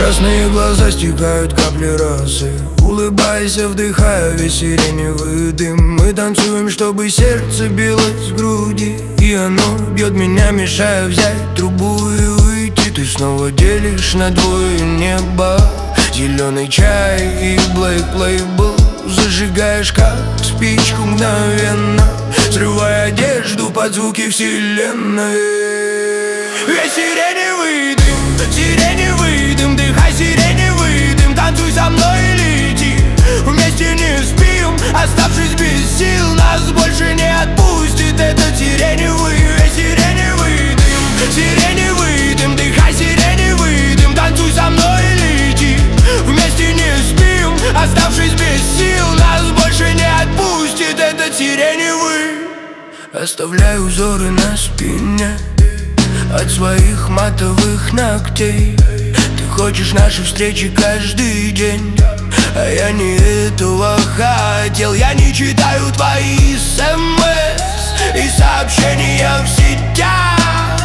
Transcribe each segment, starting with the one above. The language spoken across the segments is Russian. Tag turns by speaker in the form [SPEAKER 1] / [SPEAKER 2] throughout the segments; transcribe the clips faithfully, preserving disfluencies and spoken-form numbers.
[SPEAKER 1] Красные глаза стекают капли росы. Улыбайся, вдыхая весь сиреневый дым. Мы танцуем, чтобы сердце билось в груди, и оно бьет меня, мешая взять трубу и выйти. Ты снова делишь на двое небо, зеленый чай и Black Label. Зажигаешь как спичку мгновенно, срывая одежду под звуки вселенной. Весь сиреневый дым, сиреневый дым, дыхай сиреневый дым. Танцуй со мной и лети, вместе не спим, оставшись без сил. Нас больше не отпустит этот сиреневый. Весь сиреневый дым, сиреневый дым, дыхай сиреневый дым. Танцуй со мной и лети, вместе не спим, оставшись без сил. Нас больше не отпустит этот сиреневый. Оставляю узоры на спине от своих матовых ногтей. Ты хочешь наши встречи каждый день, а я не этого хотел. Я не читаю твои смс и сообщения в сетях.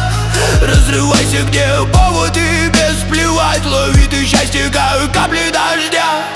[SPEAKER 1] Разрывайся, где повод, и без плевать. Лови ты счастье, как капли дождя.